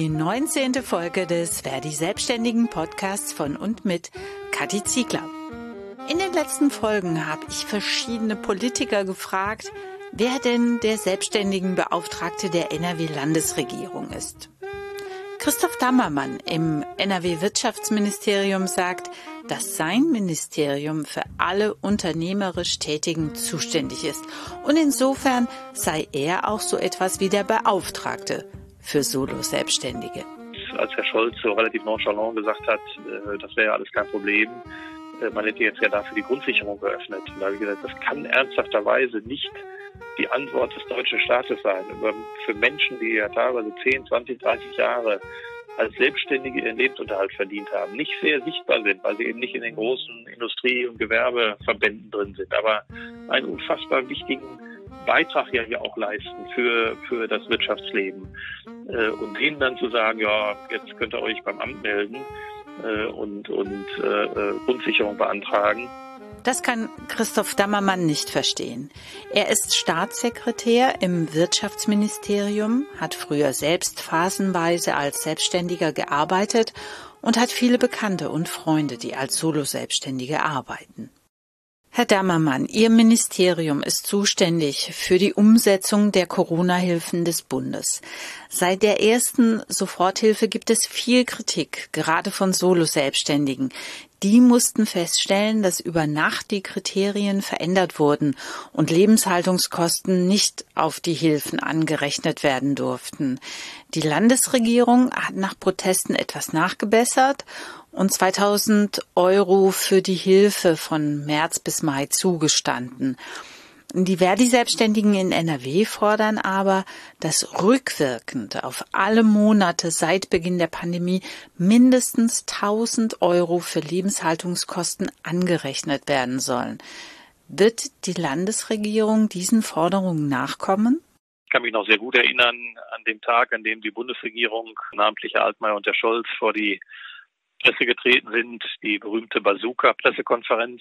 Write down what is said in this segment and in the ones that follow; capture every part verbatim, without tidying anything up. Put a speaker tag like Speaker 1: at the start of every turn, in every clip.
Speaker 1: die neunzehnte Folge des Verdi Selbstständigen Podcasts von und mit Kathi Ziegler. In den letzten Folgen habe ich verschiedene Politiker gefragt, wer denn der Selbstständigenbeauftragte der N R W-Landesregierung ist. Christoph Dammermann im N R W-Wirtschaftsministerium sagt, dass sein Ministerium für alle unternehmerisch Tätigen zuständig ist und insofern sei er auch so etwas wie der Beauftragte für Solo-Selbstständige.
Speaker 2: Als Herr Scholz so relativ nonchalant gesagt hat, das wäre ja alles kein Problem, man hätte jetzt ja dafür die Grundsicherung geöffnet. Und da habe ich gesagt, das kann ernsthafterweise nicht die Antwort des deutschen Staates sein. Für Menschen, die ja teilweise zehn, zwanzig, dreißig Jahre als Selbstständige ihren Lebensunterhalt verdient haben, nicht sehr sichtbar sind, weil sie eben nicht in den großen Industrie- und Gewerbeverbänden drin sind, aber einen unfassbar wichtigen Beitrag ja hier auch leisten für für das Wirtschaftsleben. Und denen dann zu sagen, ja, jetzt könnt ihr euch beim Amt melden und, und äh, Grundsicherung beantragen.
Speaker 1: Das kann Christoph Dammermann nicht verstehen. Er ist Staatssekretär im Wirtschaftsministerium, hat früher selbst phasenweise als Selbstständiger gearbeitet und hat viele Bekannte und Freunde, die als Solo-Selbstständige arbeiten. Herr Dammermann, Ihr Ministerium ist zuständig für die Umsetzung der Corona-Hilfen des Bundes. Seit der ersten Soforthilfe gibt es viel Kritik, gerade von Solo-Selbstständigen. Die mussten feststellen, dass über Nacht die Kriterien verändert wurden und Lebenshaltungskosten nicht auf die Hilfen angerechnet werden durften. Die Landesregierung hat nach Protesten etwas nachgebessert und zweitausend Euro für die Hilfe von März bis Mai zugestanden. Die Verdi-Selbstständigen in N R W fordern aber, dass rückwirkend auf alle Monate seit Beginn der Pandemie mindestens tausend Euro für Lebenshaltungskosten angerechnet werden sollen. Wird die Landesregierung diesen Forderungen nachkommen?
Speaker 2: Ich kann mich noch sehr gut erinnern an den Tag, an dem die Bundesregierung, namentlich Herr Altmaier und Herr Scholz, vor die Presse getreten sind, die berühmte Bazooka-Pressekonferenz.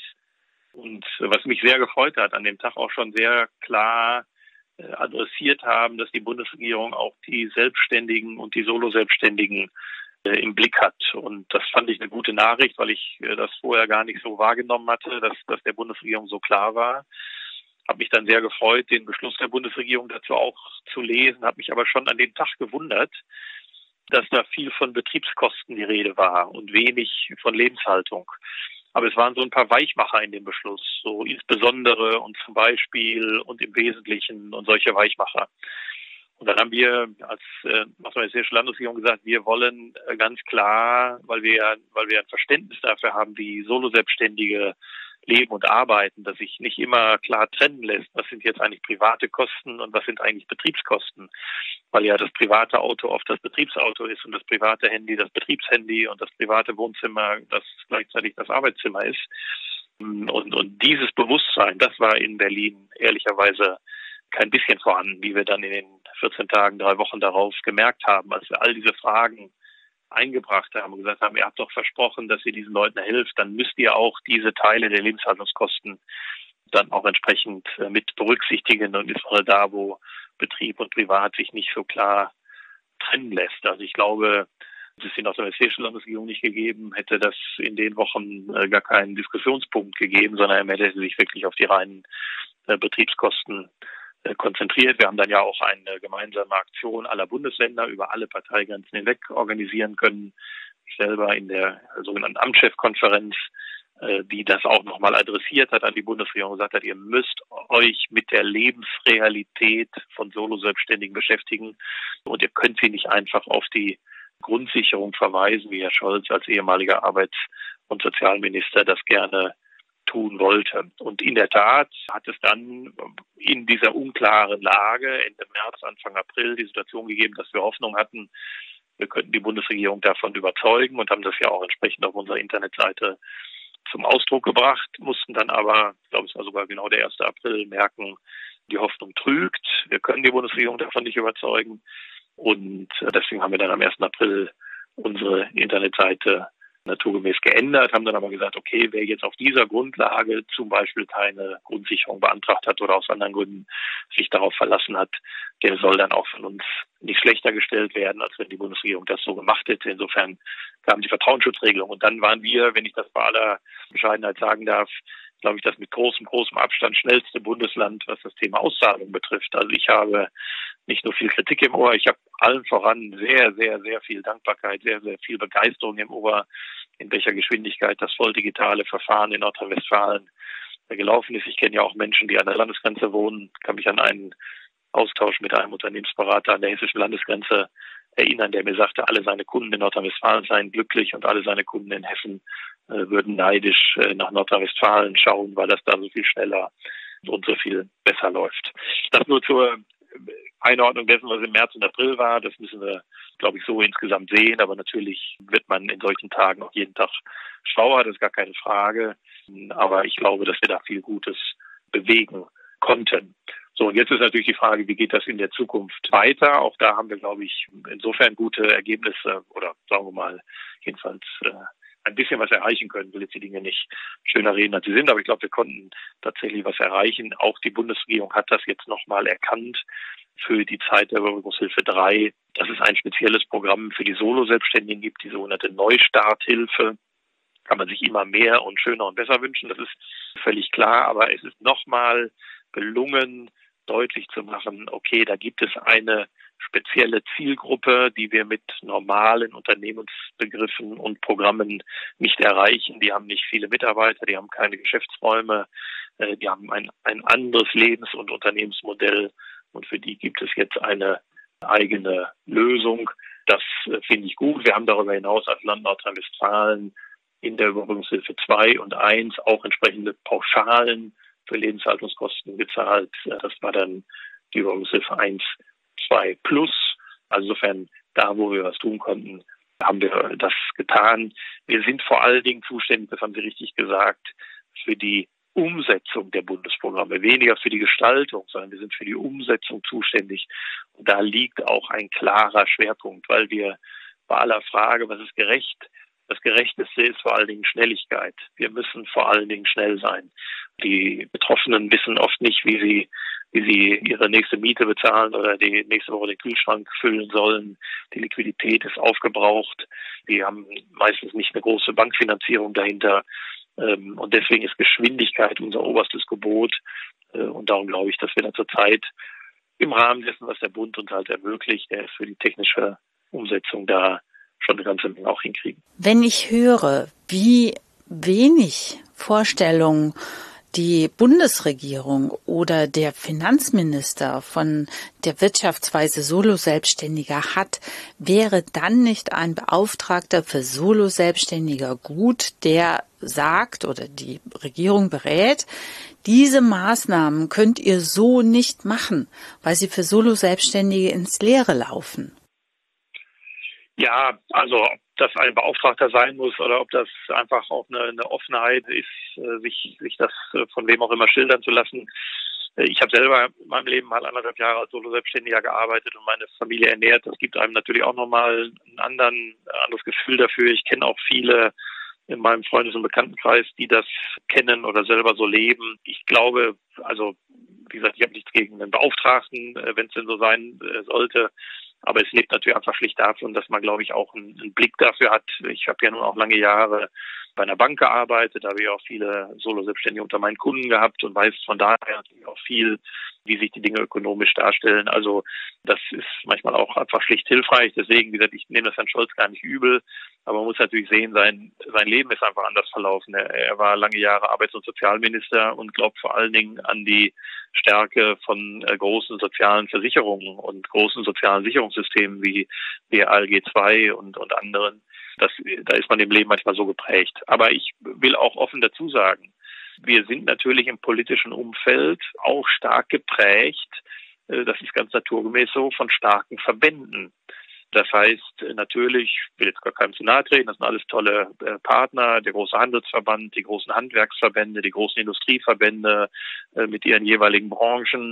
Speaker 2: Und was mich sehr gefreut hat, an dem Tag auch schon sehr klar äh, adressiert haben, dass die Bundesregierung auch die Selbstständigen und die Solo-Selbstständigen äh, im Blick hat. Und das fand ich eine gute Nachricht, weil ich äh, das vorher gar nicht so wahrgenommen hatte, dass das der Bundesregierung so klar war. Habe mich dann sehr gefreut, den Beschluss der Bundesregierung dazu auch zu lesen, habe mich aber schon an dem Tag gewundert, dass da viel von Betriebskosten die Rede war und wenig von Lebenshaltung. Aber es waren so ein paar Weichmacher in dem Beschluss, so insbesondere und zum Beispiel und im Wesentlichen und solche Weichmacher. Und dann haben wir als äh, nordrhein-westfälische Landesregierung gesagt, wir wollen äh, ganz klar, weil wir weil wir ein Verständnis dafür haben, wie Solo-Selbstständige leben und arbeiten, dass sich nicht immer klar trennen lässt, was sind jetzt eigentlich private Kosten und was sind eigentlich Betriebskosten, weil ja das private Auto oft das Betriebsauto ist und das private Handy das Betriebshandy und das private Wohnzimmer das gleichzeitig das Arbeitszimmer ist. Und, und dieses Bewusstsein, das war in Berlin ehrlicherweise kein bisschen vorhanden, wie wir dann in den vierzehn Tagen, drei Wochen darauf gemerkt haben, als wir all diese Fragen eingebracht haben und gesagt haben, ihr habt doch versprochen, dass ihr diesen Leuten helft, dann müsst ihr auch diese Teile der Lebenshaltungskosten dann auch entsprechend mit berücksichtigen und insbesondere da, wo Betrieb und Privat sich nicht so klar trennen lässt. Also ich glaube, es ist die nordrhein-westfälische Landesregierung nicht gegeben, hätte das in den Wochen gar keinen Diskussionspunkt gegeben, sondern er hätte sich wirklich auf die reinen Betriebskosten konzentriert. Wir haben dann ja auch eine gemeinsame Aktion aller Bundesländer über alle Parteigrenzen hinweg organisieren können. Ich selber in der sogenannten Amtschefkonferenz, die das auch nochmal adressiert hat an die Bundesregierung und gesagt hat, ihr müsst euch mit der Lebensrealität von Solo-Selbstständigen beschäftigen und ihr könnt sie nicht einfach auf die Grundsicherung verweisen, wie Herr Scholz als ehemaliger Arbeits- und Sozialminister das gerne tun wollte. Und in der Tat hat es dann in dieser unklaren Lage Ende März, Anfang April die Situation gegeben, dass wir Hoffnung hatten, wir könnten die Bundesregierung davon überzeugen und haben das ja auch entsprechend auf unserer Internetseite zum Ausdruck gebracht, mussten dann aber, ich glaube es war sogar genau der erste April, merken, die Hoffnung trügt. Wir können die Bundesregierung davon nicht überzeugen und deswegen haben wir dann am ersten April unsere Internetseite naturgemäß geändert, haben dann aber gesagt, okay, wer jetzt auf dieser Grundlage zum Beispiel keine Grundsicherung beantragt hat oder aus anderen Gründen sich darauf verlassen hat, der soll dann auch von uns nicht schlechter gestellt werden, als wenn die Bundesregierung das so gemacht hätte. Insofern kam die Vertrauensschutzregelung. Und dann waren wir, wenn ich das bei aller Bescheidenheit sagen darf, glaube ich, das mit großem, großem Abstand schnellste Bundesland, was das Thema Auszahlung betrifft. Also ich habe nicht nur viel Kritik im Ohr, ich habe allen voran sehr, sehr, sehr viel Dankbarkeit, sehr, sehr viel Begeisterung im Ohr, in welcher Geschwindigkeit das volldigitale Verfahren in Nordrhein-Westfalen gelaufen ist. Ich kenne ja auch Menschen, die an der Landesgrenze wohnen, kann mich an einen Austausch mit einem Unternehmensberater an der hessischen Landesgrenze erinnern, der mir sagte, alle seine Kunden in Nordrhein-Westfalen seien glücklich und alle seine Kunden in Hessen äh, würden neidisch äh, nach Nordrhein-Westfalen schauen, weil das da so viel schneller und so viel besser läuft. Das nur zur Einordnung dessen, was im März und April war. Das müssen wir, glaube ich, so insgesamt sehen. Aber natürlich wird man in solchen Tagen auch jeden Tag schlauer, das ist gar keine Frage. Aber ich glaube, dass wir da viel Gutes bewegen konnten. So, und jetzt ist natürlich die Frage, wie geht das in der Zukunft weiter? Auch da haben wir, glaube ich, insofern gute Ergebnisse oder sagen wir mal jedenfalls äh, ein bisschen was erreichen können. Ich will jetzt die Dinge nicht schöner reden, als sie sind, aber ich glaube, wir konnten tatsächlich was erreichen. Auch die Bundesregierung hat das jetzt nochmal erkannt für die Zeit der Überbrückungshilfe drei, dass es ein spezielles Programm für die Solo-Selbstständigen gibt, die sogenannte Neustarthilfe. Kann man sich immer mehr und schöner und besser wünschen, das ist völlig klar, aber es ist nochmal gelungen, deutlich zu machen, okay, da gibt es eine spezielle Zielgruppe, die wir mit normalen Unternehmensbegriffen und Programmen nicht erreichen. Die haben nicht viele Mitarbeiter, die haben keine Geschäftsräume, die haben ein, ein anderes Lebens- und Unternehmensmodell und für die gibt es jetzt eine eigene Lösung. Das finde ich gut. Wir haben darüber hinaus als Land Nordrhein-Westfalen in der Überbrückungshilfe zwei und eins auch entsprechende Pauschalen für Lebenshaltungskosten gezahlt. Das war dann die Überbrückungshilfe eins, zwei plus. Also insofern, da wo wir was tun konnten, haben wir das getan. Wir sind vor allen Dingen zuständig, das haben Sie richtig gesagt, für die Umsetzung der Bundesprogramme, weniger für die Gestaltung, sondern wir sind für die Umsetzung zuständig. Und da liegt auch ein klarer Schwerpunkt, weil wir bei aller Frage, was ist gerecht, das Gerechteste ist vor allen Dingen Schnelligkeit. Wir müssen vor allen Dingen schnell sein. Die Betroffenen wissen oft nicht, wie sie, wie sie ihre nächste Miete bezahlen oder die nächste Woche den Kühlschrank füllen sollen. Die Liquidität ist aufgebraucht. Die haben meistens nicht eine große Bankfinanzierung dahinter. Und deswegen ist Geschwindigkeit unser oberstes Gebot. Und darum glaube ich, dass wir da zurzeit im Rahmen dessen, was der Bund uns halt ermöglicht, der ist für die technische Umsetzung da schon eine ganze Menge auch hinkriegen.
Speaker 1: Wenn ich höre, wie wenig Vorstellungen die Bundesregierung oder der Finanzminister von der Wirtschaftsweise Solo-Selbstständiger hat, wäre dann nicht ein Beauftragter für Solo-Selbstständiger gut, der sagt oder die Regierung berät, diese Maßnahmen könnt ihr so nicht machen, weil sie für Solo-Selbstständige ins Leere laufen?
Speaker 2: Ja, also ob das ein Beauftragter sein muss oder ob das einfach auch eine, eine Offenheit ist, sich, sich das von wem auch immer schildern zu lassen. Ich habe selber in meinem Leben mal anderthalb Jahre als Solo-Selbstständiger gearbeitet und meine Familie ernährt. Das gibt einem natürlich auch nochmal ein anderen, ein anderes Gefühl dafür. Ich kenne auch viele in meinem Freundes- und Bekanntenkreis, die das kennen oder selber so leben. Ich glaube, also wie gesagt, ich habe nichts gegen einen Beauftragten, wenn es denn so sein sollte. Aber es lebt natürlich einfach schlicht davon, dass man, glaube ich, auch einen, einen Blick dafür hat. Ich habe ja nun auch lange Jahre bei einer Bank gearbeitet, da habe ich auch viele Solo-Selbstständige unter meinen Kunden gehabt und weiß von daher natürlich auch viel, wie sich die Dinge ökonomisch darstellen. Also das ist manchmal auch einfach schlicht hilfreich. Deswegen, wie gesagt, ich nehme das Herrn Scholz gar nicht übel. Aber man muss natürlich sehen, sein sein Leben ist einfach anders verlaufen. Er, er war lange Jahre Arbeits- und Sozialminister und glaubt vor allen Dingen an die Stärke von äh, großen sozialen Versicherungen und großen sozialen Sicherungssystemen wie wie A L G zwei und, und anderen. Das, da ist man im Leben manchmal so geprägt. Aber ich will auch offen dazu sagen, wir sind natürlich im politischen Umfeld auch stark geprägt, das ist ganz naturgemäß so, von starken Verbänden. Das heißt natürlich, ich will jetzt gar keinem zu nahe treten, das sind alles tolle Partner, der große Handelsverband, die großen Handwerksverbände, die großen Industrieverbände mit ihren jeweiligen Branchen.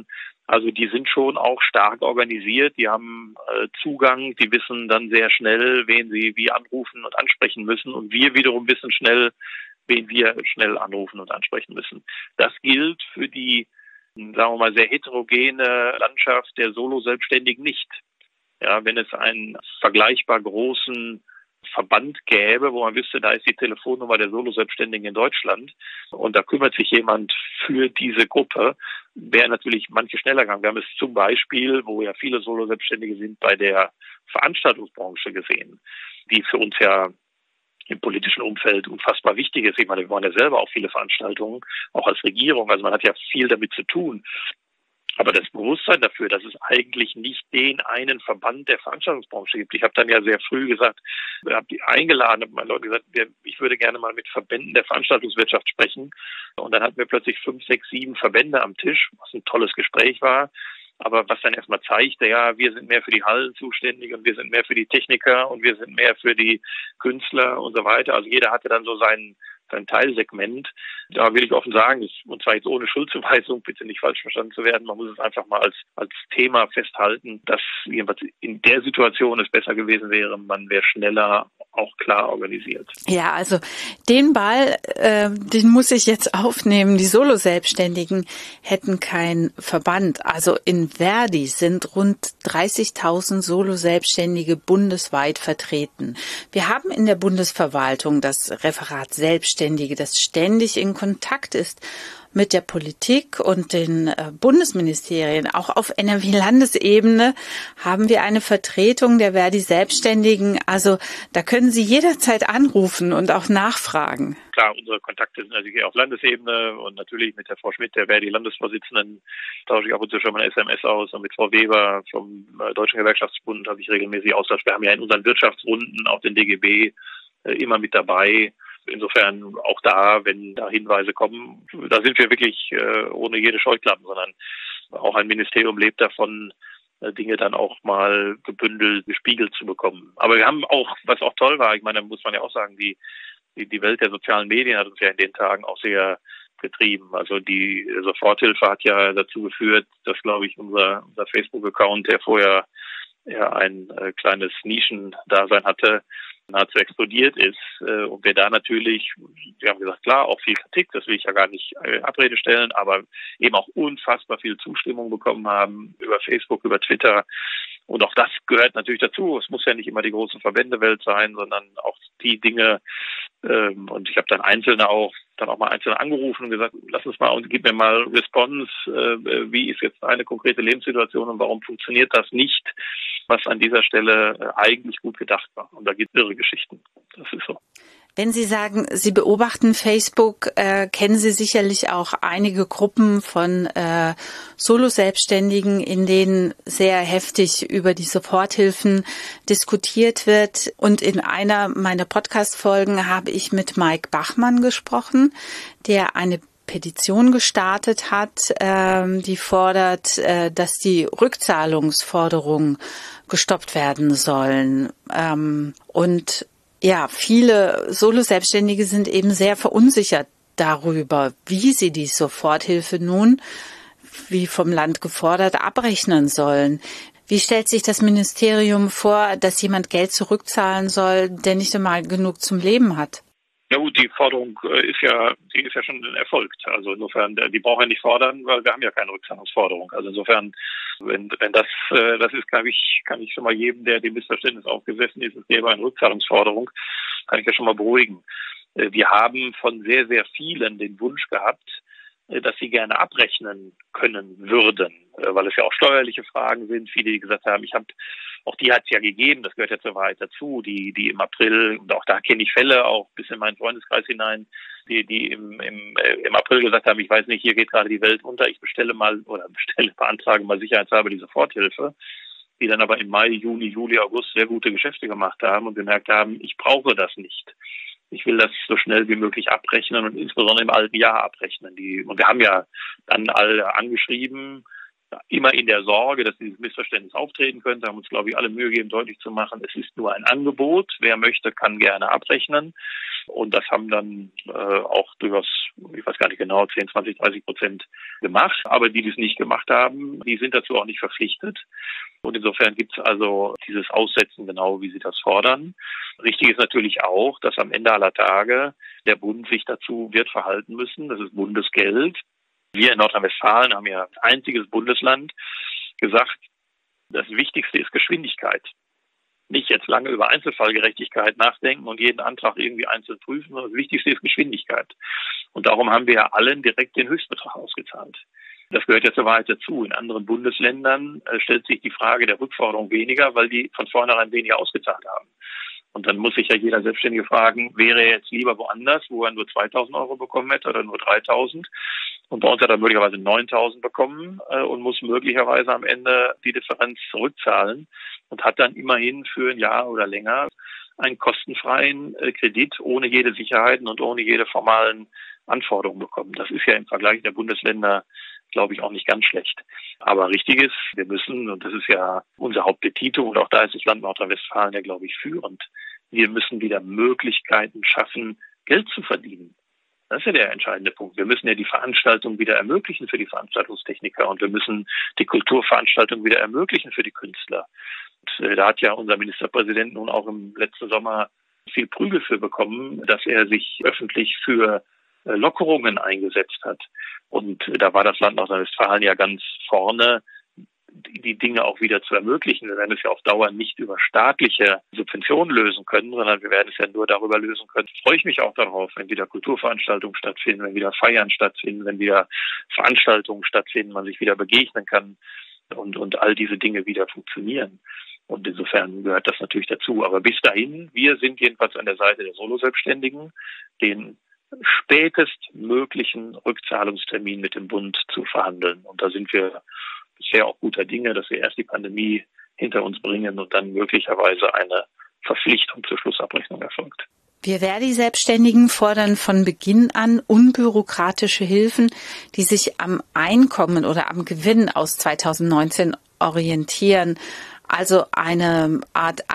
Speaker 2: Also die sind schon auch stark organisiert, die haben äh, Zugang, die wissen dann sehr schnell, wen sie wie anrufen und ansprechen müssen. Und wir wiederum wissen schnell, wen wir schnell anrufen und ansprechen müssen. Das gilt für die, sagen wir mal, sehr heterogene Landschaft der Solo-Selbstständigen nicht. Ja, wenn es einen vergleichbar großen Verband gäbe, wo man wüsste, da ist die Telefonnummer der Solo-Selbstständigen in Deutschland und da kümmert sich jemand für diese Gruppe, wäre natürlich manche schneller gegangen. Wir haben es zum Beispiel, wo ja viele Solo-Selbstständige sind, bei der Veranstaltungsbranche gesehen, die für uns ja im politischen Umfeld unfassbar wichtig ist. Ich meine, wir machen ja selber auch viele Veranstaltungen, auch als Regierung. Also man hat ja viel damit zu tun. Aber das Bewusstsein dafür, dass es eigentlich nicht den einen Verband der Veranstaltungsbranche gibt. Ich habe dann ja sehr früh gesagt, habe die eingeladen, habe meinen Leuten gesagt, ich würde gerne mal mit Verbänden der Veranstaltungswirtschaft sprechen. Und dann hatten wir plötzlich fünf, sechs, sieben Verbände am Tisch, was ein tolles Gespräch war. Aber was dann erstmal zeigte, ja, wir sind mehr für die Hallen zuständig und wir sind mehr für die Techniker und wir sind mehr für die Künstler und so weiter. Also jeder hatte dann so seinen ein Teilsegment. Da will ich offen sagen, und zwar jetzt ohne Schuldzuweisung, bitte nicht falsch verstanden zu werden, man muss es einfach mal als als Thema festhalten, dass jedenfalls in der Situation es besser gewesen wäre, man wäre schneller auch klar organisiert.
Speaker 1: Ja, also den Ball, äh, den muss ich jetzt aufnehmen. Die Solo-Selbstständigen hätten keinen Verband. Also in Verdi sind rund dreißigtausend Solo-Selbstständige bundesweit vertreten. Wir haben in der Bundesverwaltung das Referat Selbstständige, das ständig in Kontakt ist mit der Politik und den äh, Bundesministerien. Auch auf N R W-Landesebene haben wir eine Vertretung der Verdi Selbstständigen. Also da können Sie jederzeit anrufen und auch nachfragen.
Speaker 2: Klar, unsere Kontakte sind natürlich auf Landesebene und natürlich mit der Frau Schmidt, der Verdi Landesvorsitzenden, tausche ich ab und zu schon mal eine S M S aus und mit Frau Weber vom äh, Deutschen Gewerkschaftsbund habe ich regelmäßig Austausch. Wir haben ja in unseren Wirtschaftsrunden auch den D G B äh, immer mit dabei. Insofern auch da, wenn da Hinweise kommen, da sind wir wirklich äh, ohne jede Scheuklappen, sondern auch ein Ministerium lebt davon, äh, Dinge dann auch mal gebündelt, gespiegelt zu bekommen. Aber wir haben auch, was auch toll war, ich meine, da muss man ja auch sagen, die, die, die Welt der sozialen Medien hat uns ja in den Tagen auch sehr getrieben. Also die Soforthilfe hat ja dazu geführt, dass, glaube ich, unser, unser Facebook-Account, der vorher ja ein äh, kleines Nischendasein hatte, nahezu explodiert ist. Äh, und wir da natürlich, wir haben gesagt, klar, auch viel Kritik, das will ich ja gar nicht äh, Abrede stellen, aber eben auch unfassbar viel Zustimmung bekommen haben über Facebook, über Twitter. Und auch das gehört natürlich dazu. Es muss ja nicht immer die große Verbändewelt sein, sondern auch die Dinge. Ähm, und ich habe dann Einzelne auch, dann auch mal Einzelne angerufen und gesagt, lass uns mal und gib mir mal Response. Äh, wie ist jetzt eine konkrete Lebenssituation und warum funktioniert das nicht, was an dieser Stelle äh, eigentlich gut gedacht war. Und da gibt es irre Geschichten. Das ist so.
Speaker 1: Wenn Sie sagen, Sie beobachten Facebook, äh, kennen Sie sicherlich auch einige Gruppen von äh, Solo-Selbstständigen, in denen sehr heftig über die Soforthilfen diskutiert wird. Und in einer meiner Podcast-Folgen habe ich mit Mike Bachmann gesprochen, der eine Petition gestartet hat, ähm, die fordert, äh, dass die Rückzahlungsforderungen gestoppt werden sollen. Ähm, und ja, viele Solo-Selbstständige sind eben sehr verunsichert darüber, wie sie die Soforthilfe nun, wie vom Land gefordert, abrechnen sollen. Wie stellt sich das Ministerium vor, dass jemand Geld zurückzahlen soll, der nicht einmal genug zum Leben hat?
Speaker 2: Ja gut, die Forderung ist ja, die ist ja schon erfolgt. Also insofern, die brauchen ja nicht fordern, weil wir haben ja keine Rückzahlungsforderung. Also insofern, wenn wenn das das ist, glaube ich, kann ich schon mal jedem, der dem Missverständnis aufgesessen ist, es gäbe eine Rückzahlungsforderung, kann ich ja schon mal beruhigen. Wir haben von sehr, sehr vielen den Wunsch gehabt, dass sie gerne abrechnen können würden, weil es ja auch steuerliche Fragen sind. Viele, die gesagt haben, ich habe, auch die hat es ja gegeben, das gehört ja zur Wahrheit dazu, die die im April, und auch da kenne ich Fälle, auch bis in meinen Freundeskreis hinein, die die im im, äh, im April gesagt haben, ich weiß nicht, hier geht gerade die Welt unter, ich bestelle mal oder bestelle, beantrage mal sicherheitshalber die Soforthilfe, die dann aber im Mai, Juni, Juli, August sehr gute Geschäfte gemacht haben und gemerkt haben, ich brauche das nicht. Ich will das so schnell wie möglich abrechnen und insbesondere im alten Jahr abrechnen. Die, und wir haben ja dann alle angeschrieben, immer in der Sorge, dass dieses Missverständnis auftreten könnte, haben uns, glaube ich, alle Mühe gegeben, deutlich zu machen, es ist nur ein Angebot. Wer möchte, kann gerne abrechnen. Und das haben dann äh, auch durchaus, ich weiß gar nicht genau, zehn, zwanzig, dreißig Prozent gemacht. Aber die, die es nicht gemacht haben, die sind dazu auch nicht verpflichtet. Und insofern gibt es also dieses Aussetzen genau, wie Sie das fordern. Richtig ist natürlich auch, dass am Ende aller Tage der Bund sich dazu wird verhalten müssen. Das ist Bundesgeld. Wir in Nordrhein-Westfalen haben ja als einziges Bundesland gesagt, das Wichtigste ist Geschwindigkeit. Nicht jetzt lange über Einzelfallgerechtigkeit nachdenken und jeden Antrag irgendwie einzeln prüfen, sondern das Wichtigste ist Geschwindigkeit. Und darum haben wir ja allen direkt den Höchstbetrag ausgezahlt. Das gehört ja zur Wahrheit dazu. In anderen Bundesländern äh, stellt sich die Frage der Rückforderung weniger, weil die von vornherein weniger ausgezahlt haben. Und dann muss sich ja jeder Selbstständige fragen, wäre er jetzt lieber woanders, wo er nur zweitausend Euro bekommen hätte oder nur dreitausend? Und bei uns hat er möglicherweise neuntausend bekommen äh, und muss möglicherweise am Ende die Differenz zurückzahlen und hat dann immerhin für ein Jahr oder länger einen kostenfreien äh, Kredit ohne jede Sicherheiten und ohne jede formalen Anforderungen bekommen. Das ist ja im Vergleich der Bundesländer, glaube ich, auch nicht ganz schlecht. Aber richtig ist, wir müssen, und das ist ja unser Hauptpetitum, und auch da ist das Land Nordrhein-Westfalen ja, glaube ich, führend, wir müssen wieder Möglichkeiten schaffen, Geld zu verdienen. Das ist ja der entscheidende Punkt. Wir müssen ja die Veranstaltung wieder ermöglichen für die Veranstaltungstechniker und wir müssen die Kulturveranstaltung wieder ermöglichen für die Künstler. Und, äh, da hat ja unser Ministerpräsident nun auch im letzten Sommer viel Prügel für bekommen, dass er sich öffentlich für äh, Lockerungen eingesetzt hat. Und äh, da war das Land Nordrhein-Westfalen ja ganz vorne, die Dinge auch wieder zu ermöglichen. Wir werden es ja auf Dauer nicht über staatliche Subventionen lösen können, sondern wir werden es ja nur darüber lösen können. Freue ich mich auch darauf, wenn wieder Kulturveranstaltungen stattfinden, wenn wieder Feiern stattfinden, wenn wieder Veranstaltungen stattfinden, man sich wieder begegnen kann und, und all diese Dinge wieder funktionieren. Und insofern gehört das natürlich dazu. Aber bis dahin, wir sind jedenfalls an der Seite der Solo-Selbstständigen, den spätestmöglichen Rückzahlungstermin mit dem Bund zu verhandeln. Und da sind wir bisher auch guter Dinge, dass wir erst die Pandemie hinter uns bringen und dann möglicherweise eine Verpflichtung zur Schlussabrechnung erfolgt.
Speaker 1: Wir Verdi-Selbstständigen fordern von Beginn an unbürokratische Hilfen, die sich am Einkommen oder am Gewinn aus zweitausendneunzehn orientieren. Also eine Art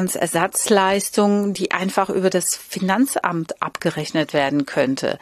Speaker 1: Einkommensersatzleistung, die einfach über das Finanzamt abgerechnet werden könnte.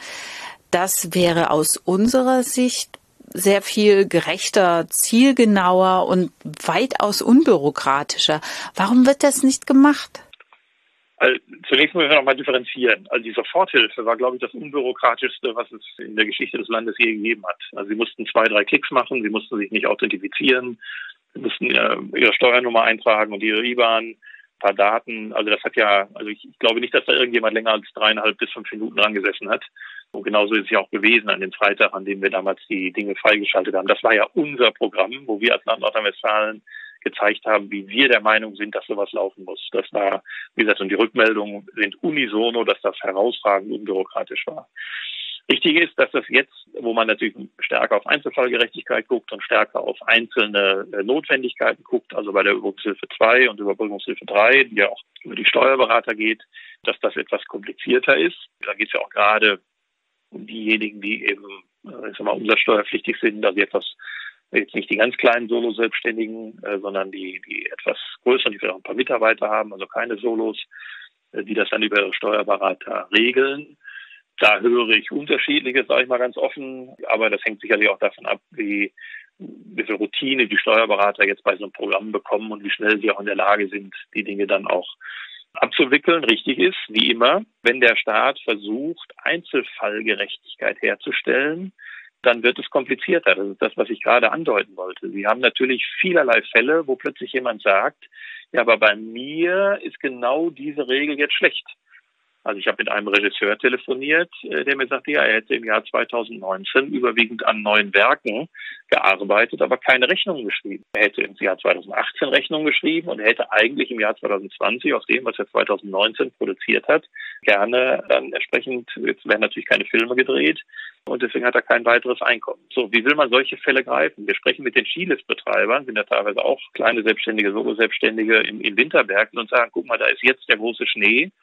Speaker 1: Das wäre aus unserer Sicht sehr viel gerechter, zielgenauer und weitaus unbürokratischer. Warum wird das nicht gemacht?
Speaker 2: Also zunächst müssen wir noch mal differenzieren. Also die Soforthilfe war, glaube ich, das unbürokratischste, was es in der Geschichte des Landes je gegeben hat. Also sie mussten zwei, drei Klicks machen, sie mussten sich nicht authentifizieren, sie mussten ihre, ihre Steuernummer eintragen und ihre I B A N, ein paar Daten. Also das hat ja, also ich, ich glaube nicht, dass da irgendjemand länger als dreieinhalb bis fünf Minuten dran gesessen hat. Und genauso ist es ja auch gewesen an dem Freitag, an dem wir damals die Dinge freigeschaltet haben. Das war ja unser Programm, wo wir als Land Nordrhein-Westfalen gezeigt haben, wie wir der Meinung sind, dass sowas laufen muss. Das war, wie gesagt, und die Rückmeldungen sind unisono, dass das herausragend unbürokratisch war. Wichtig ist, dass das jetzt, wo man natürlich stärker auf Einzelfallgerechtigkeit guckt und stärker auf einzelne Notwendigkeiten guckt, also bei der Überbrückungshilfe zwei und Überbrückungshilfe drei, die ja auch über die Steuerberater geht, dass das etwas komplizierter ist. Da geht es ja auch gerade um diejenigen, die eben, ich sag mal, umsatzsteuerpflichtig sind, also etwas, jetzt nicht die ganz kleinen Solo-Selbstständigen, äh, sondern die, die etwas größeren, die vielleicht auch ein paar Mitarbeiter haben, also keine Solos, äh, die das dann über ihre Steuerberater regeln. Da höre ich Unterschiedliches, sage ich mal ganz offen, aber das hängt sicherlich auch davon ab, wie, wie viel Routine die Steuerberater jetzt bei so einem Programm bekommen und wie schnell sie auch in der Lage sind, die Dinge dann auch abzuwickeln. Richtig ist, wie immer, wenn der Staat versucht, Einzelfallgerechtigkeit herzustellen, dann wird es komplizierter. Das ist das, was ich gerade andeuten wollte. Sie haben natürlich vielerlei Fälle, wo plötzlich jemand sagt, ja, aber bei mir ist genau diese Regel jetzt schlecht. Also ich habe mit einem Regisseur telefoniert, der mir sagte, ja, er hätte im Jahr zweitausendneunzehn überwiegend an neuen Werken gearbeitet, aber keine Rechnungen geschrieben. Er hätte im Jahr zweitausendachtzehn Rechnungen geschrieben und er hätte eigentlich im Jahr zweitausendzwanzig aus dem, was er zweitausendneunzehn produziert hat, gerne dann entsprechend, jetzt werden natürlich keine Filme gedreht und deswegen hat er kein weiteres Einkommen. So, wie will man solche Fälle greifen? Wir sprechen mit den Skiliftbetreibern, sind ja teilweise auch kleine Selbstständige, Solo-Selbstständige in, in Winterbergen und sagen, guck mal, da ist jetzt der große Schnee.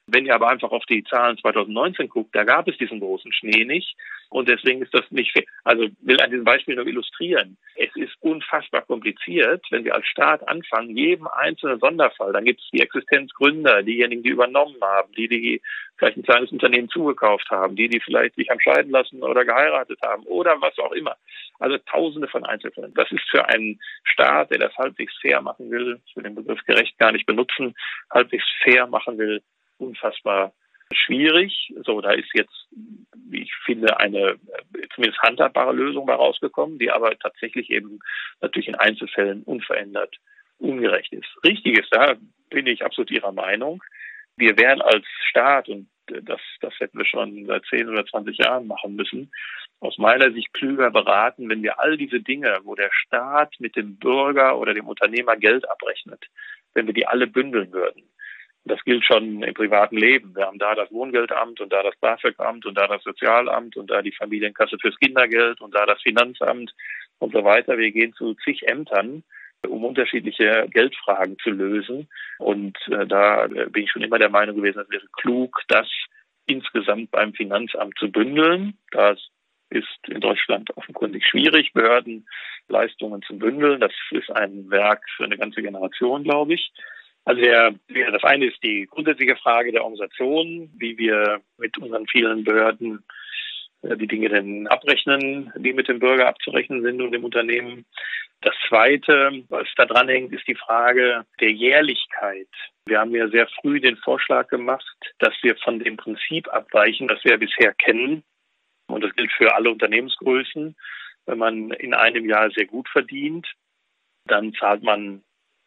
Speaker 2: Wenn ihr aber einfach auf die Zahlen zwanzig neunzehn guckt, da gab es diesen großen Schnee nicht. Und deswegen ist das nicht fair. Also will an diesem Beispiel nur illustrieren. Es ist unfassbar kompliziert, wenn wir als Staat anfangen, jedem einzelnen Sonderfall, dann gibt es die Existenzgründer, diejenigen, die übernommen haben, die, die vielleicht ein kleines Unternehmen zugekauft haben, die, die vielleicht sich haben scheiden lassen oder geheiratet haben oder was auch immer. Also tausende von Einzelfällen. Das ist für einen Staat, der das halbwegs fair machen will, ich will den Begriff gerecht gar nicht benutzen, halbwegs fair machen will, unfassbar schwierig. So, da ist jetzt, wie ich finde, eine zumindest handhabbare Lösung bei rausgekommen, die aber tatsächlich eben natürlich in Einzelfällen unverändert ungerecht ist. Richtig ist, da bin ich absolut Ihrer Meinung. Wir wären als Staat, und das, das hätten wir schon seit zehn oder zwanzig Jahren machen müssen, aus meiner Sicht klüger beraten, wenn wir all diese Dinge, wo der Staat mit dem Bürger oder dem Unternehmer Geld abrechnet, wenn wir die alle bündeln würden. Das gilt schon im privaten Leben. Wir haben da das Wohngeldamt und da das BAföG-Amt und da das Sozialamt und da die Familienkasse fürs Kindergeld und da das Finanzamt und so weiter. Wir gehen zu zig Ämtern, um unterschiedliche Geldfragen zu lösen. Und äh, da bin ich schon immer der Meinung gewesen, es wäre klug, das insgesamt beim Finanzamt zu bündeln. Das ist in Deutschland offenkundig schwierig, Behördenleistungen zu bündeln. Das ist ein Werk für eine ganze Generation, glaube ich. Also der, das eine ist die grundsätzliche Frage der Organisation, wie wir mit unseren vielen Behörden die Dinge denn abrechnen, die mit dem Bürger abzurechnen sind und dem Unternehmen. Das Zweite, was da dran hängt, ist die Frage der Jährlichkeit. Wir haben ja sehr früh den Vorschlag gemacht, dass wir von dem Prinzip abweichen, das wir bisher kennen. Und das gilt für alle Unternehmensgrößen. Wenn man in einem Jahr sehr gut verdient, dann zahlt man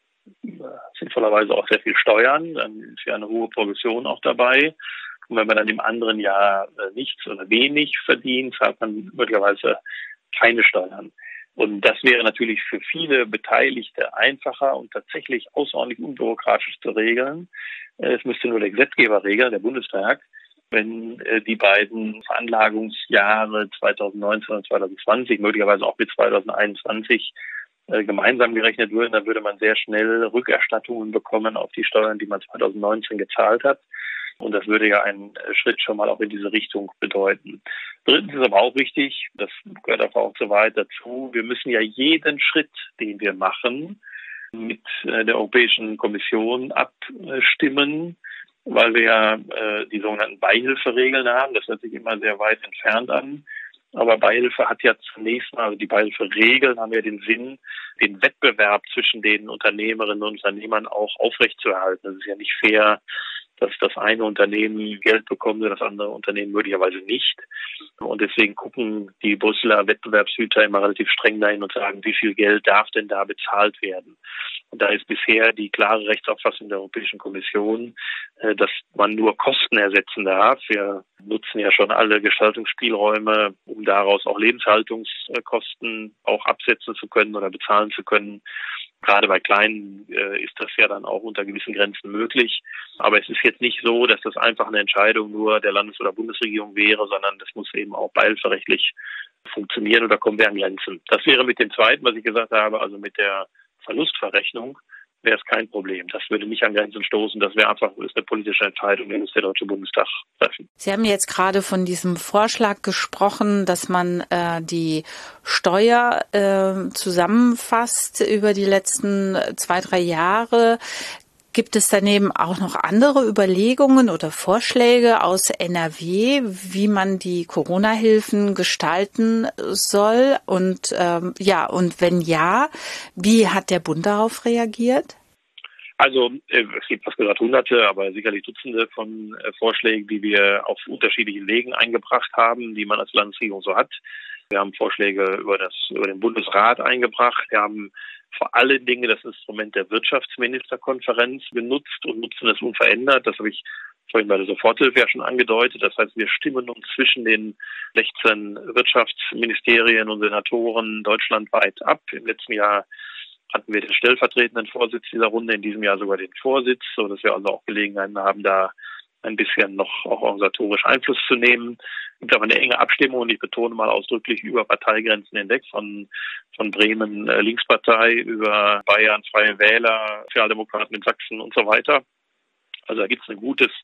Speaker 2: sinnvollerweise auch sehr viel Steuern, dann ist ja eine hohe Progression auch dabei. Und wenn man dann im anderen Jahr nichts oder wenig verdient, zahlt man möglicherweise keine Steuern. Und das wäre natürlich für viele Beteiligte einfacher und tatsächlich außerordentlich unbürokratisch zu regeln. Es müsste nur der Gesetzgeber regeln, der Bundestag, wenn die beiden Veranlagungsjahre zwanzig neunzehn und zwanzig zwanzig, möglicherweise auch mit zwanzig einundzwanzig, gemeinsam gerechnet würden, dann würde man sehr schnell Rückerstattungen bekommen auf die Steuern, die man zwanzig neunzehn gezahlt hat. Und das würde ja einen Schritt schon mal auch in diese Richtung bedeuten. Drittens ist aber auch wichtig, das gehört aber auch so weit dazu, wir müssen ja jeden Schritt, den wir machen, mit der Europäischen Kommission abstimmen, weil wir ja äh, die sogenannten Beihilferegeln haben. Das hört sich immer sehr weit entfernt an. Aber Beihilfe hat ja zunächst mal, also die Beihilferegeln haben ja den Sinn, den Wettbewerb zwischen den Unternehmerinnen und Unternehmern auch aufrechtzuerhalten. Es ist ja nicht fair, dass das eine Unternehmen Geld bekommt und das andere Unternehmen möglicherweise nicht. Und deswegen gucken die Brüsseler Wettbewerbshüter immer relativ streng dahin und sagen, wie viel Geld darf denn da bezahlt werden? Und da ist bisher die klare Rechtsauffassung der Europäischen Kommission, dass man nur Kosten ersetzen darf. Wir nutzen ja schon alle Gestaltungsspielräume, um daraus auch Lebenshaltungskosten auch absetzen zu können oder bezahlen zu können. Gerade bei Kleinen äh, ist das ja dann auch unter gewissen Grenzen möglich. Aber es ist jetzt nicht so, dass das einfach eine Entscheidung nur der Landes- oder Bundesregierung wäre, sondern das muss eben auch beihilferechtlich funktionieren und da kommen wir an Grenzen. Das wäre mit dem Zweiten, was ich gesagt habe, also mit der Verlustverrechnung, wäre es kein Problem. Das würde nicht an Grenzen stoßen. Das wäre einfach ist eine politische Entscheidung, die muss der Deutsche Bundestag treffen.
Speaker 1: Sie haben jetzt gerade von diesem Vorschlag gesprochen, dass man äh, die Steuer äh, zusammenfasst über die letzten zwei, drei Jahre. Gibt es daneben auch noch andere Überlegungen oder Vorschläge aus N R W, wie man die Corona-Hilfen gestalten soll? Und ähm, ja, und wenn ja, wie hat der Bund darauf reagiert?
Speaker 2: Also es gibt fast gesagt Hunderte, aber sicherlich Dutzende von äh, Vorschlägen, die wir auf unterschiedlichen Wegen eingebracht haben, die man als Landesregierung so hat. Wir haben Vorschläge über das über den Bundesrat eingebracht. Wir haben vor allen Dingen das Instrument der Wirtschaftsministerkonferenz genutzt und nutzen es unverändert. Das habe ich vorhin bei der Soforthilfe ja schon angedeutet. Das heißt, wir stimmen uns zwischen den sechzehn Wirtschaftsministerien und Senatoren deutschlandweit ab. Im letzten Jahr hatten wir den stellvertretenden Vorsitz dieser Runde, in diesem Jahr sogar den Vorsitz, sodass wir also auch Gelegenheiten haben, da ein bisschen noch auch organisatorisch Einfluss zu nehmen. Es gibt aber eine enge Abstimmung und ich betone mal ausdrücklich über Parteigrenzen hinweg, von, von Bremen äh, Linkspartei über Bayern Freie Wähler, Sozialdemokraten in Sachsen und so weiter. Also da gibt es ein gutes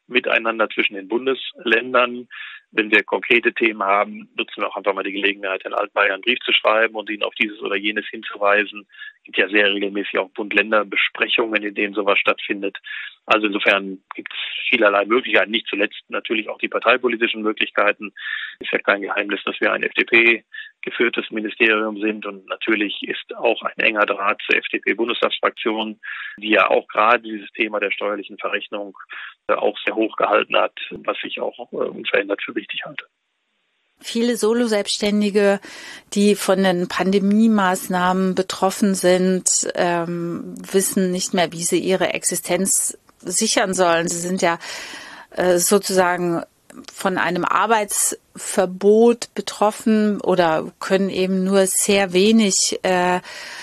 Speaker 2: miteinander zwischen den Bundesländern. Wenn wir konkrete Themen haben, nutzen wir auch einfach mal die Gelegenheit, Herrn Altmaier einen Brief zu schreiben und ihn auf dieses oder jenes hinzuweisen. Es gibt ja sehr regelmäßig auch Bund-Länder-Besprechungen, in denen sowas stattfindet. Also insofern gibt es vielerlei Möglichkeiten, nicht zuletzt natürlich auch die parteipolitischen Möglichkeiten. Ist ja kein Geheimnis, dass wir ein F D P-geführtes Ministerium sind und natürlich ist auch ein enger Draht zur F D P-Bundestagsfraktion, die ja auch gerade dieses Thema der steuerlichen Verrechnung auch sehr hoch gehalten hat, was ich auch unverändert für richtig halte.
Speaker 1: Viele Solo-Selbstständige, die von den Pandemie-Maßnahmen betroffen sind, ähm, wissen nicht mehr, wie sie ihre Existenz sichern sollen. Sie sind ja äh, sozusagen von einem Arbeitsverbot betroffen oder können eben nur sehr wenig äh,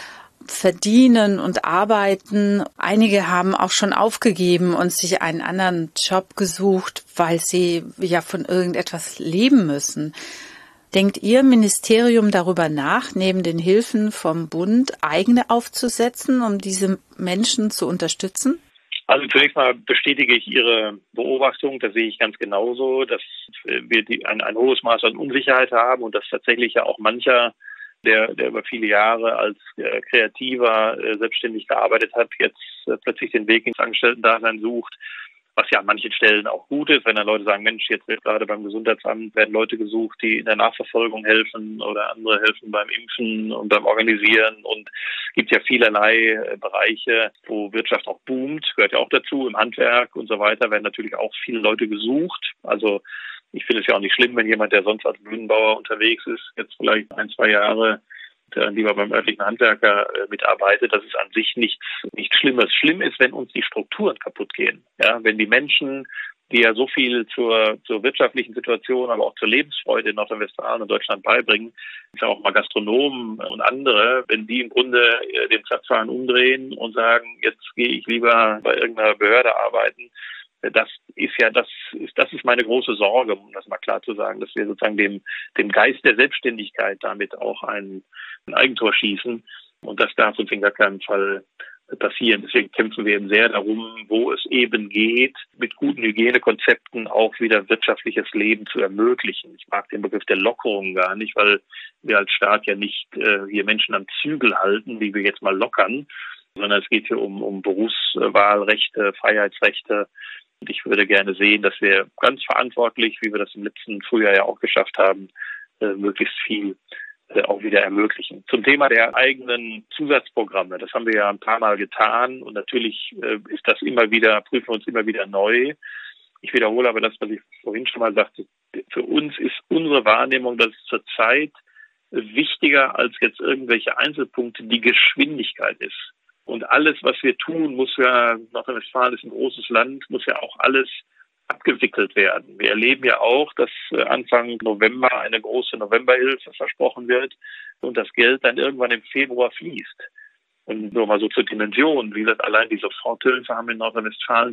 Speaker 1: verdienen und arbeiten. Einige haben auch schon aufgegeben und sich einen anderen Job gesucht, weil sie ja von irgendetwas leben müssen. Denkt Ihr Ministerium darüber nach, neben den Hilfen vom Bund eigene aufzusetzen, um diese Menschen zu unterstützen?
Speaker 2: Also zunächst mal bestätige ich Ihre Beobachtung, das sehe ich ganz genauso, dass wir die, ein, ein hohes Maß an Unsicherheit haben und dass tatsächlich ja auch mancher, der, der über viele Jahre als äh, Kreativer äh, selbstständig gearbeitet hat, jetzt äh, plötzlich den Weg ins Angestellten-Dasein sucht, was ja an manchen Stellen auch gut ist, wenn dann Leute sagen, Mensch, jetzt wird gerade beim Gesundheitsamt werden Leute gesucht, die in der Nachverfolgung helfen oder andere helfen beim Impfen und beim Organisieren und es gibt ja vielerlei Bereiche, wo Wirtschaft auch boomt, gehört ja auch dazu, im Handwerk und so weiter werden natürlich auch viele Leute gesucht. Also ich finde es ja auch nicht schlimm, wenn jemand, der sonst als Bühnenbauer unterwegs ist, jetzt vielleicht ein, zwei Jahre lieber beim örtlichen Handwerker äh, mitarbeitet, das ist an sich nichts, nichts Schlimmes. Schlimm ist, wenn uns die Strukturen kaputt gehen. Ja, wenn die Menschen, die ja so viel zur, zur wirtschaftlichen Situation, aber auch zur Lebensfreude in Nordrhein-Westfalen und Deutschland beibringen, ist ja auch mal Gastronomen und andere, wenn die im Grunde äh, den Zapfhahn umdrehen und sagen, jetzt gehe ich lieber bei irgendeiner Behörde arbeiten, das ist ja, das ist, das ist meine große Sorge, um das mal klar zu sagen, dass wir sozusagen dem, dem Geist der Selbstständigkeit damit auch ein, ein Eigentor schießen. Und das darf uns in gar keinem Fall passieren. Deswegen kämpfen wir eben sehr darum, wo es eben geht, mit guten Hygienekonzepten auch wieder wirtschaftliches Leben zu ermöglichen. Ich mag den Begriff der Lockerung gar nicht, weil wir als Staat ja nicht äh, hier Menschen am Zügel halten, wie wir jetzt mal lockern, sondern es geht hier um, um Berufswahlrechte, Freiheitsrechte. Und ich würde gerne sehen, dass wir ganz verantwortlich, wie wir das im letzten Frühjahr ja auch geschafft haben, äh, möglichst viel äh, auch wieder ermöglichen. Zum Thema der eigenen Zusatzprogramme, das haben wir ja ein paar Mal getan und natürlich äh, ist das immer wieder, prüfen wir uns immer wieder neu. Ich wiederhole aber das, was ich vorhin schon mal sagte. Für uns ist unsere Wahrnehmung, dass es zurzeit wichtiger als jetzt irgendwelche Einzelpunkte die Geschwindigkeit ist. Und alles, was wir tun, muss ja, Nordrhein-Westfalen ist ein großes Land, muss ja auch alles abgewickelt werden. Wir erleben ja auch, dass Anfang November eine große Novemberhilfe versprochen wird und das Geld dann irgendwann im Februar fließt. Und nur mal so zur Dimension, wie gesagt, allein die Soforthilfe haben in Nordrhein-Westfalen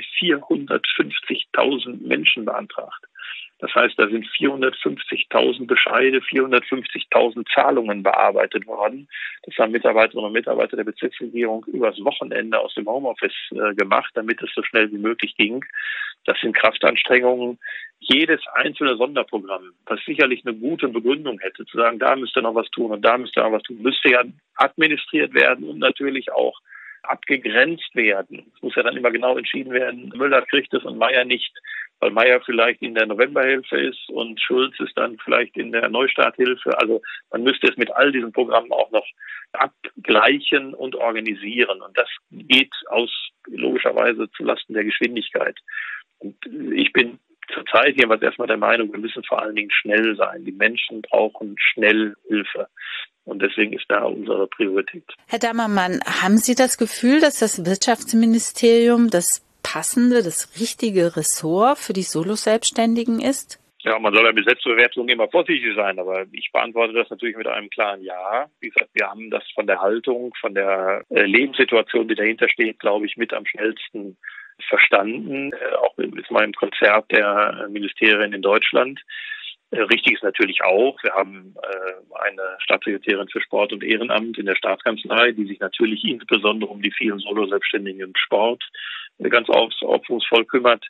Speaker 2: vierhundertfünfzigtausend Menschen beantragt. Das heißt, da sind vierhundertfünfzigtausend Bescheide, vierhundertfünfzigtausend Zahlungen bearbeitet worden. Das haben Mitarbeiterinnen und Mitarbeiter der Bezirksregierung übers Wochenende aus dem Homeoffice äh, gemacht, damit es so schnell wie möglich ging. Das sind Kraftanstrengungen. Jedes einzelne Sonderprogramm, was sicherlich eine gute Begründung hätte, zu sagen, da müsste noch was tun und da müsste noch was tun, müsste ja administriert werden und natürlich auch abgegrenzt werden. Es muss ja dann immer genau entschieden werden, Müller kriegt es und Meier nicht, weil Meier vielleicht in der Novemberhilfe ist und Schulz ist dann vielleicht in der Neustarthilfe. Also man müsste es mit all diesen Programmen auch noch abgleichen und organisieren. Und das geht aus logischerweise zulasten der Geschwindigkeit. Und ich bin zurzeit jedenfalls erstmal der Meinung, wir müssen vor allen Dingen schnell sein. Die Menschen brauchen schnell Hilfe. Und deswegen ist da unsere Priorität.
Speaker 1: Herr Dammermann, haben Sie das Gefühl, dass das Wirtschaftsministerium das passende, das richtige Ressort für die Solo-Selbstständigen ist?
Speaker 2: Ja, man soll ja mit Selbstbewertung immer vorsichtig sein, aber ich beantworte das natürlich mit einem klaren Ja. Wie gesagt, wir haben das von der Haltung, von der Lebenssituation, die dahinter steht, glaube ich, mit am schnellsten verstanden, auch mit meinem Konzert der Ministerien in Deutschland. Richtig ist natürlich auch, wir haben eine Staatssekretärin für Sport und Ehrenamt in der Staatskanzlei, die sich natürlich insbesondere um die vielen Solo-Selbstständigen im Sport ganz aufopferungsvoll kümmert.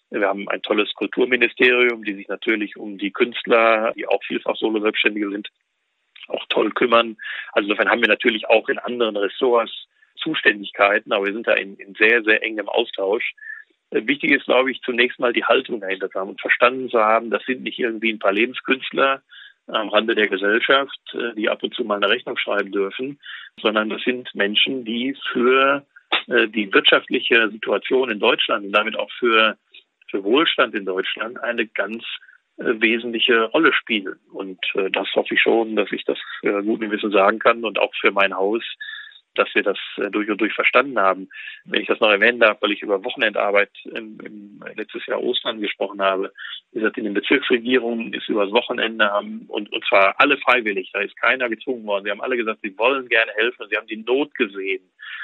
Speaker 2: Wir haben ein tolles Kulturministerium, die sich natürlich um die Künstler, die auch vielfach Solo-Selbstständige sind, auch toll kümmern. Also insofern haben wir natürlich auch in anderen Ressorts Zuständigkeiten, aber wir sind da in, in sehr, sehr engem Austausch. Wichtig ist, glaube ich, zunächst mal die Haltung dahinter zu haben und verstanden zu haben, das sind nicht irgendwie ein paar Lebenskünstler am Rande der Gesellschaft, die ab und zu mal eine Rechnung schreiben dürfen, sondern das sind Menschen, die für die wirtschaftliche Situation in Deutschland und damit auch für, für Wohlstand in Deutschland eine ganz wesentliche Rolle spielen. Und das hoffe ich schon, dass ich das guten Gewissens sagen kann und auch für mein Haus, dass wir das durch und durch verstanden haben. Wenn ich das noch erwähnen darf, weil ich über Wochenendarbeit im, im letztes Jahr Ostern gesprochen habe, wie gesagt, in den Bezirksregierungen ist übers Wochenende haben und, und zwar alle freiwillig, da ist keiner gezwungen worden. Sie haben alle gesagt, sie wollen gerne helfen, sie haben die Not gesehen.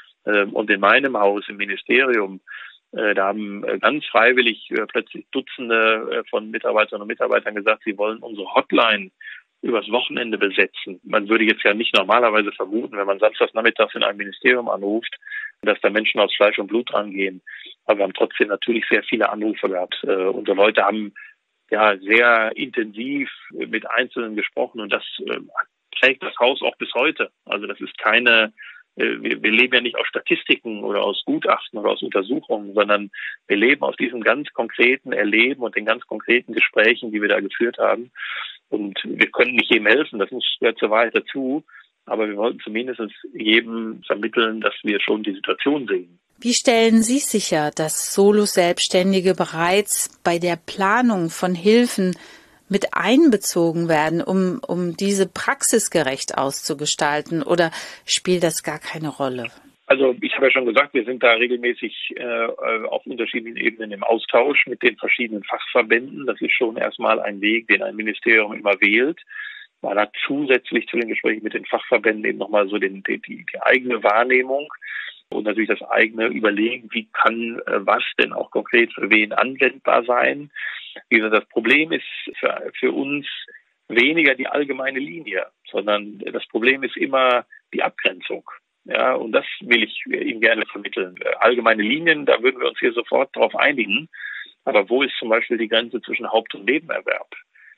Speaker 2: Und in meinem Haus, im Ministerium, da haben ganz freiwillig plötzlich Dutzende von Mitarbeiterinnen und Mitarbeitern gesagt, sie wollen unsere Hotline übers Wochenende besetzen. Man würde jetzt ja nicht normalerweise vermuten, wenn man samstags nachmittags in einem Ministerium anruft, dass da Menschen aus Fleisch und Blut rangehen. Aber wir haben trotzdem natürlich sehr viele Anrufe gehabt. Äh, unsere Leute haben ja sehr intensiv mit Einzelnen gesprochen und das äh, trägt das Haus auch bis heute. Also das ist keine, äh, wir, wir leben ja nicht aus Statistiken oder aus Gutachten oder aus Untersuchungen, sondern wir leben aus diesem ganz konkreten Erleben und den ganz konkreten Gesprächen, die wir da geführt haben. Und wir können nicht jedem helfen, das muss gehört zur Wahrheit dazu. Aber wir wollten zumindest jedem vermitteln, dass wir schon die Situation sehen.
Speaker 1: Wie stellen Sie sicher, dass Solo-Selbstständige bereits bei der Planung von Hilfen mit einbezogen werden, um, um diese praxisgerecht auszugestalten? Oder spielt das gar keine Rolle?
Speaker 2: Also ich habe ja schon gesagt, wir sind da regelmäßig äh, auf unterschiedlichen Ebenen im Austausch mit den verschiedenen Fachverbänden. Das ist schon erstmal ein Weg, den ein Ministerium immer wählt. Man hat zusätzlich zu den Gesprächen mit den Fachverbänden eben nochmal so den, die, die eigene Wahrnehmung und natürlich das eigene Überlegen, wie kann äh, was denn auch konkret für wen anwendbar sein. Wie gesagt, das Problem ist für, für uns weniger die allgemeine Linie, sondern das Problem ist immer die Abgrenzung. Ja, und das will ich Ihnen gerne vermitteln. Allgemeine Linien, da würden wir uns hier sofort drauf einigen. Aber wo ist zum Beispiel die Grenze zwischen Haupt- und Nebenerwerb?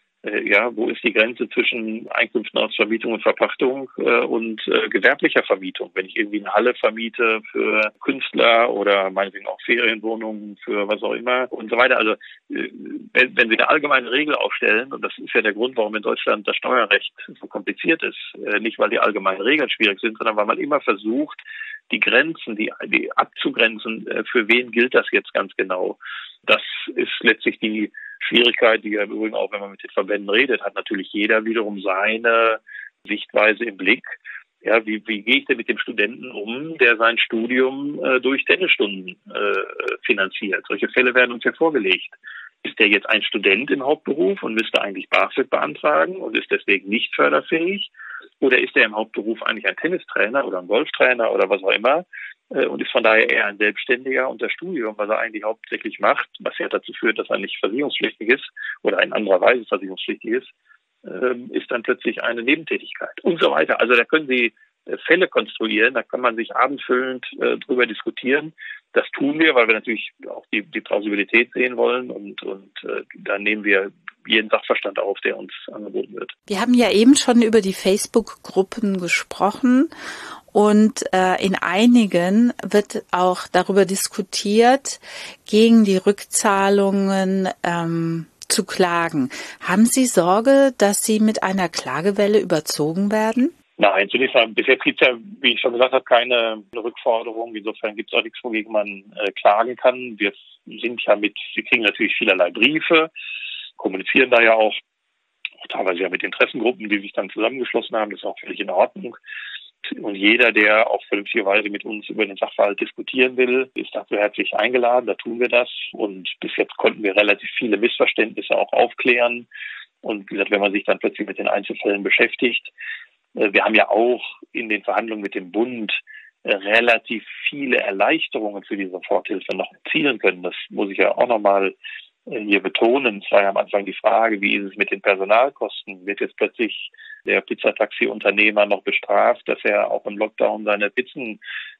Speaker 2: Ja, wo ist die Grenze zwischen Einkünften aus Vermietung und Verpachtung äh, und äh, gewerblicher Vermietung? Wenn ich irgendwie eine Halle vermiete für Künstler oder meinetwegen auch Ferienwohnungen für was auch immer und so weiter. Also äh, wenn, wenn Sie eine allgemeine Regel aufstellen, und das ist ja der Grund, warum in Deutschland das Steuerrecht so kompliziert ist, äh, nicht weil die allgemeinen Regeln schwierig sind, sondern weil man immer versucht, die Grenzen, die, die abzugrenzen, äh, für wen gilt das jetzt ganz genau? Das ist letztlich die Schwierigkeit, die ja im Übrigen auch, wenn man mit den Verbänden redet, hat natürlich jeder wiederum seine Sichtweise im Blick. Ja, wie, wie gehe ich denn mit dem Studenten um, der sein Studium äh, durch Tennisstunden äh, finanziert? Solche Fälle werden uns ja vorgelegt. Ist der jetzt ein Student im Hauptberuf und müsste eigentlich BAföG beantragen und ist deswegen nicht förderfähig? Oder ist er im Hauptberuf eigentlich ein Tennistrainer oder ein Golftrainer oder was auch immer äh, und ist von daher eher ein Selbstständiger unter Studium, was er eigentlich hauptsächlich macht, was ja dazu führt, dass er nicht versicherungspflichtig ist oder in anderer Weise versicherungspflichtig ist, äh, ist dann plötzlich eine Nebentätigkeit und so weiter. Also da können Sie äh, Fälle konstruieren, da kann man sich abendfüllend äh, drüber diskutieren. Das tun wir, weil wir natürlich auch die, die Plausibilität sehen wollen und, und äh, da nehmen wir jeden Sachverstand auf, der uns angeboten wird.
Speaker 1: Wir haben ja eben schon über die Facebook-Gruppen gesprochen und äh, in einigen wird auch darüber diskutiert, gegen die Rückzahlungen ähm, zu klagen. Haben Sie Sorge, dass Sie mit einer Klagewelle überzogen werden?
Speaker 2: Nein, zunächst mal, bis jetzt gibt es ja, wie ich schon gesagt habe, keine Rückforderung. Insofern gibt es auch nichts, wogegen man äh, klagen kann. Wir sind ja mit, wir kriegen natürlich vielerlei Briefe, kommunizieren da ja auch, auch teilweise ja mit Interessengruppen, die sich dann zusammengeschlossen haben. Das ist auch völlig in Ordnung. Und jeder, der auch vernünftigerweise mit uns über den Sachverhalt diskutieren will, ist dafür herzlich eingeladen. Da tun wir das. Und bis jetzt konnten wir relativ viele Missverständnisse auch aufklären. Und wie gesagt, wenn man sich dann plötzlich mit den Einzelfällen beschäftigt, wir haben ja auch in den Verhandlungen mit dem Bund relativ viele Erleichterungen für die Soforthilfe noch erzielen können. Das muss ich ja auch nochmal hier betonen. Es war ja am Anfang die Frage, wie ist es mit den Personalkosten? Wird jetzt plötzlich der Pizzataxi-Unternehmer noch bestraft, dass er auch im Lockdown seine Pizzen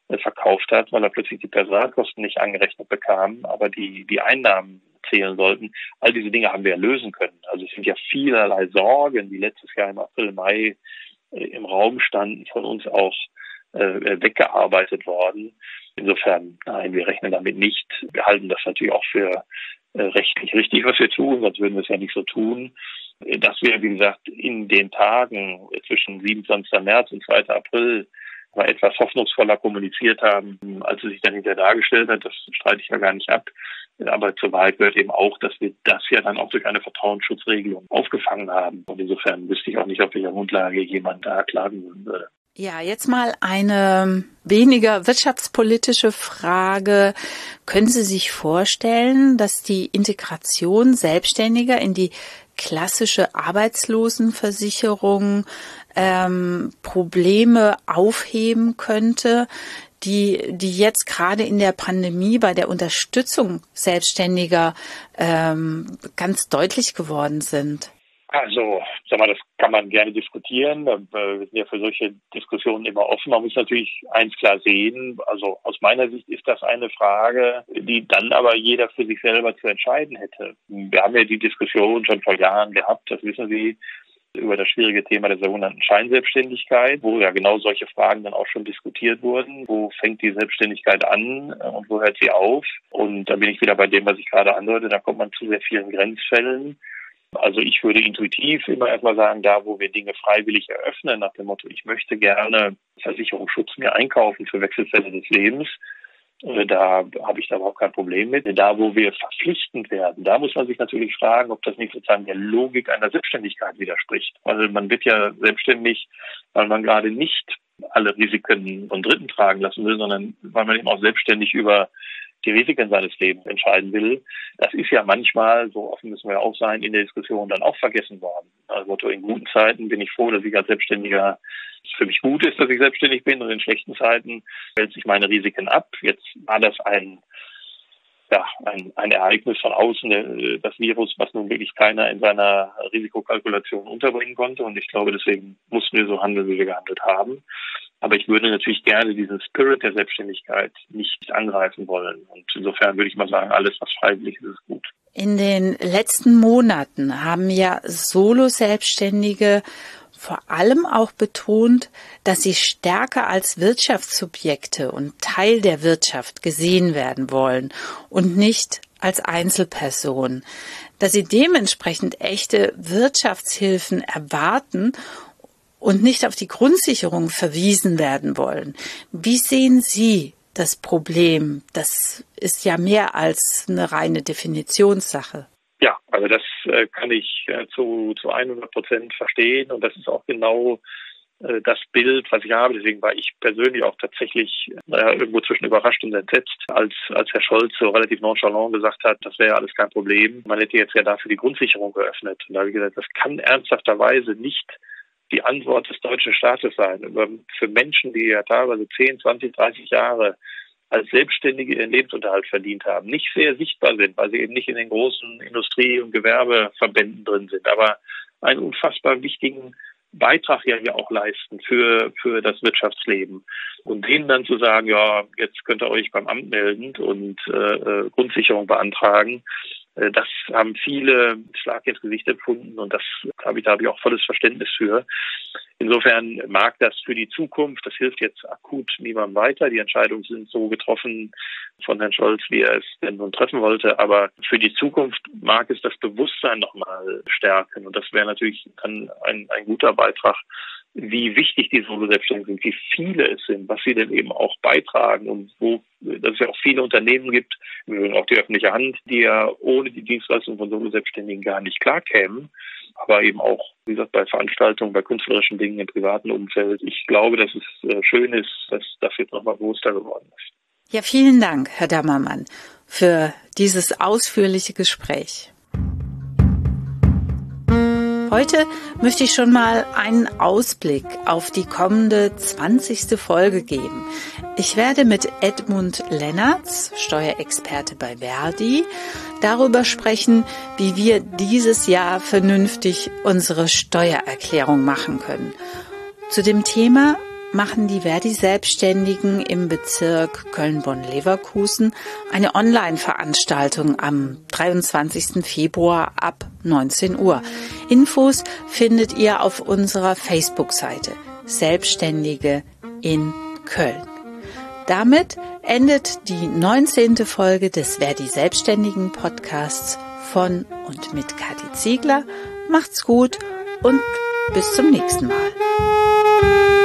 Speaker 2: verkauft hat, weil er plötzlich die Personalkosten nicht angerechnet bekam, aber die, die Einnahmen zählen sollten. All diese Dinge haben wir ja lösen können. Also es sind ja vielerlei Sorgen, die letztes Jahr im April, Mai äh, im Raum standen, von uns auch äh, weggearbeitet worden. Insofern, nein, wir rechnen damit nicht. Wir halten das natürlich auch für äh, rechtlich richtig, was wir tun, sonst würden wir es ja nicht so tun. Dass wir, wie gesagt, in den Tagen zwischen siebenundzwanzigsten März und zweiten April mal etwas hoffnungsvoller kommuniziert haben, als es sich dann hinterher dargestellt hat, das streite ich ja gar nicht ab. Aber zur Wahrheit gehört eben auch, dass wir das ja dann auch durch eine Vertrauensschutzregelung aufgefangen haben. Und insofern wüsste ich auch nicht, auf welcher Grundlage jemand da klagen würde.
Speaker 1: Ja, jetzt mal eine weniger wirtschaftspolitische Frage. Können Sie sich vorstellen, dass die Integration Selbstständiger in die klassische Arbeitslosenversicherung ähm, Probleme aufheben könnte, die, die jetzt gerade in der Pandemie bei der Unterstützung Selbstständiger ähm, ganz deutlich geworden sind?
Speaker 2: Also, sag mal, das kann man gerne diskutieren. Wir sind ja für solche Diskussionen immer offen. Man muss natürlich eins klar sehen. Also aus meiner Sicht ist das eine Frage, die dann aber jeder für sich selber zu entscheiden hätte. Wir haben ja die Diskussion schon vor Jahren gehabt, das wissen Sie, über das schwierige Thema der sogenannten Scheinselbstständigkeit, wo ja genau solche Fragen dann auch schon diskutiert wurden. Wo fängt die Selbstständigkeit an und wo hört sie auf? Und da bin ich wieder bei dem, was ich gerade andeute. Da kommt man zu sehr vielen Grenzfällen. Also ich würde intuitiv immer erstmal sagen, da wo wir Dinge freiwillig eröffnen, nach dem Motto, ich möchte gerne Versicherungsschutz mir einkaufen für Wechselfälle des Lebens, da habe ich da überhaupt kein Problem mit. Da wo wir verpflichtend werden, da muss man sich natürlich fragen, ob das nicht sozusagen der Logik einer Selbstständigkeit widerspricht. Also man wird ja selbstständig, weil man gerade nicht alle Risiken von Dritten tragen lassen will, sondern weil man eben auch selbstständig über die Risiken seines Lebens entscheiden will. Das ist ja manchmal, so offen müssen wir auch sein, in der Diskussion dann auch vergessen worden. Also in guten Zeiten bin ich froh, dass ich als Selbstständiger, es für mich gut ist, dass ich selbstständig bin, und in schlechten Zeiten wälze ich meine Risiken ab. Jetzt war das ein, ja, ein, ein Ereignis von außen, das Virus, was nun wirklich keiner in seiner Risikokalkulation unterbringen konnte, und ich glaube, deswegen mussten wir so handeln, wie wir gehandelt haben. Aber ich würde natürlich gerne diesen Spirit der Selbstständigkeit nicht angreifen wollen. Und insofern würde ich mal sagen, alles, was freiwillig ist, ist gut.
Speaker 1: In den letzten Monaten haben ja Solo-Selbstständige vor allem auch betont, dass sie stärker als Wirtschaftssubjekte und Teil der Wirtschaft gesehen werden wollen und nicht als Einzelperson. Dass sie dementsprechend echte Wirtschaftshilfen erwarten und nicht auf die Grundsicherung verwiesen werden wollen. Wie sehen Sie das Problem? Das ist ja mehr als eine reine Definitionssache.
Speaker 2: Ja, also das äh, kann ich äh, zu, zu hundert Prozent verstehen, und das ist auch genau äh, das Bild, was ich habe. Deswegen war ich persönlich auch tatsächlich naja, irgendwo zwischen überrascht und entsetzt, als, als Herr Scholz so relativ nonchalant gesagt hat, das wäre ja alles kein Problem. Man hätte jetzt ja dafür die Grundsicherung geöffnet. Und da habe ich gesagt, das kann ernsthafterweise nicht die Antwort des deutschen Staates sein. Für Menschen, die ja teilweise zehn, zwanzig, dreißig Jahre als Selbstständige ihren Lebensunterhalt verdient haben, nicht sehr sichtbar sind, weil sie eben nicht in den großen Industrie- und Gewerbeverbänden drin sind, aber einen unfassbar wichtigen Beitrag ja hier auch leisten für, für das Wirtschaftsleben. Und denen dann zu sagen, ja, jetzt könnt ihr euch beim Amt melden und äh, Grundsicherung beantragen, das haben viele Schlag ins Gesicht empfunden, und das habe ich, da habe ich auch volles Verständnis für. Insofern mag das für die Zukunft, das hilft jetzt akut niemandem weiter. Die Entscheidungen sind so getroffen von Herrn Scholz, wie er es denn nun treffen wollte. Aber für die Zukunft mag es das Bewusstsein nochmal stärken. Und das wäre natürlich dann ein, ein guter Beitrag, wie wichtig die Solo-Selbstständigen sind, wie viele es sind, was sie denn eben auch beitragen, und wo, dass es ja auch viele Unternehmen gibt, auch die öffentliche Hand, die ja ohne die Dienstleistung von Solo-Selbstständigen gar nicht klarkämen, aber eben auch, wie gesagt, bei Veranstaltungen, bei künstlerischen Dingen im privaten Umfeld. Ich glaube, dass es äh, schön ist, dass das jetzt nochmal bewusster geworden ist.
Speaker 1: Ja, vielen Dank, Herr Dammermann, für dieses ausführliche Gespräch. Heute möchte ich schon mal einen Ausblick auf die kommende zwanzigste Folge geben. Ich werde mit Edmund Lennertz, Steuerexperte bei Verdi, darüber sprechen, wie wir dieses Jahr vernünftig unsere Steuererklärung machen können. Zu dem Thema machen die Verdi-Selbstständigen im Bezirk Köln-Bonn-Leverkusen eine Online-Veranstaltung am dreiundzwanzigsten Februar ab neunzehn Uhr. Infos findet ihr auf unserer Facebook-Seite Selbstständige in Köln. Damit endet die neunzehnte Folge des Verdi-Selbstständigen Podcasts von und mit Kathi Ziegler. Macht's gut und bis zum nächsten Mal.